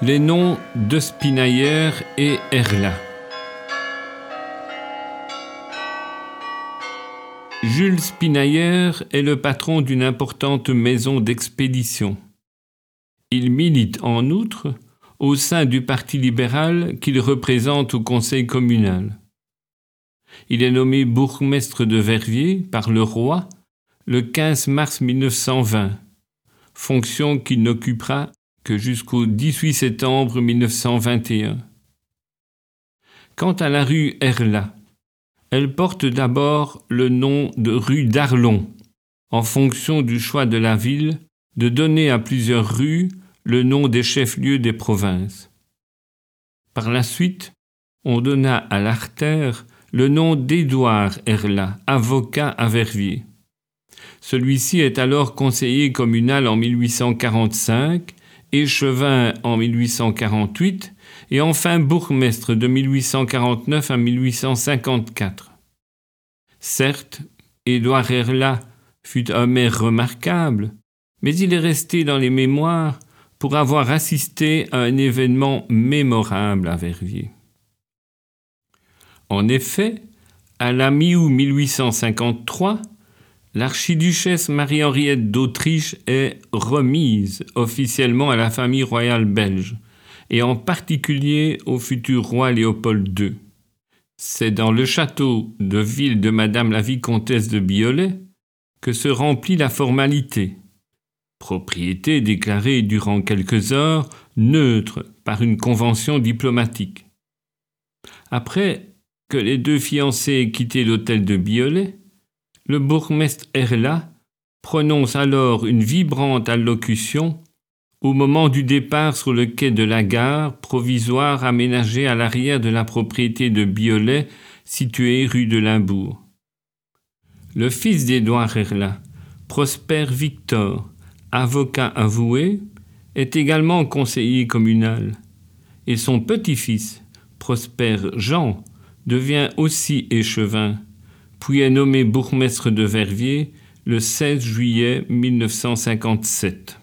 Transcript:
Les noms de Spinayer et Erla. Jules Spinayer est le patron d'une importante maison d'expédition. Il milite en outre au sein du Parti libéral qu'il représente au conseil communal. Il est nommé bourgmestre de Verviers par le roi le 15 mars 1920, fonction qu'il n'occupera que jusqu'au 18 septembre 1921. Quant à la rue Erla, elle porte d'abord le nom de rue d'Arlon, en fonction du choix de la ville de donner à plusieurs rues le nom des chefs-lieux des provinces. Par la suite, on donna à l'artère le nom d'Édouard Erla, avocat à Verviers. Celui-ci est alors conseiller communal en 1845, échevin en 1848 et enfin bourgmestre de 1849 à 1854. Certes, Édouard Erla fut un maire remarquable, mais il est resté dans les mémoires pour avoir assisté à un événement mémorable à Verviers. En effet, à la mi-août 1853, l'archiduchesse Marie-Henriette d'Autriche est remise officiellement à la famille royale belge, et en particulier au futur roi Léopold II. C'est dans le château de ville de Madame la vicomtesse de Biolay que se remplit la formalité, propriété déclarée durant quelques heures neutre par une convention diplomatique. Après que les deux fiancés aient quitté l'hôtel de Biolay, le bourgmestre Erla prononce alors une vibrante allocution au moment du départ sur le quai de la gare provisoire aménagée à l'arrière de la propriété de Biolay située rue de Limbourg. Le fils d'Édouard Erla, Prosper Victor, avocat avoué, est également conseiller communal et son petit-fils, Prosper Jean, devient aussi échevin, puis est nommé bourgmestre de Verviers le 16 juillet 1957.